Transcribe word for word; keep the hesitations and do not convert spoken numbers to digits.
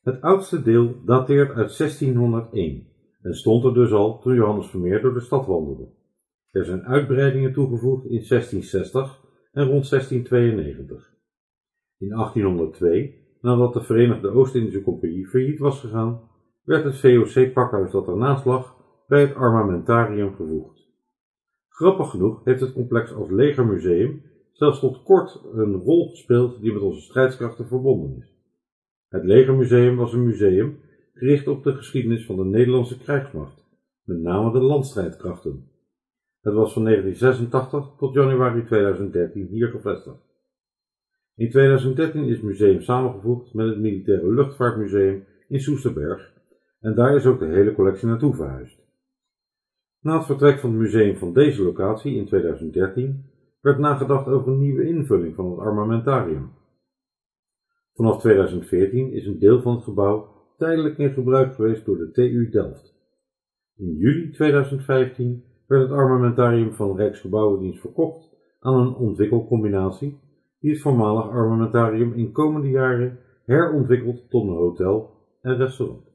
Het oudste deel dateert uit zestienhonderdéén en stond er dus al toen Johannes Vermeer door de stad wandelde. Er zijn uitbreidingen toegevoegd in zestienzestig en rond zestientweeënnegentig. In achttienhonderdtwee, nadat de Verenigde Oost-Indische Compagnie failliet was gegaan, werd het V O C-pakhuis dat ernaast lag bij het armamentarium gevoegd. Grappig genoeg heeft het complex als legermuseum zelfs tot kort een rol gespeeld die met onze strijdskrachten verbonden is. Het legermuseum was een museum gericht op de geschiedenis van de Nederlandse krijgsmacht, met name de landstrijdkrachten. Het was van negentienzesentachtig tot januari tweeduizend dertien hier gevestigd. In tweeduizend dertien is het museum samengevoegd met het Militaire Luchtvaartmuseum in Soesterberg en daar is ook de hele collectie naartoe verhuisd. Na het vertrek van het museum van deze locatie in tweeduizend dertien werd nagedacht over een nieuwe invulling van het armamentarium. Vanaf tweeduizend veertien is een deel van het gebouw tijdelijk in gebruik geweest door de T U Delft. In juli tweeduizend vijftien werd het armamentarium van Rijksgebouwendienst verkocht aan een ontwikkelcombinatie die het voormalig armamentarium in komende jaren herontwikkelt tot een hotel en restaurant.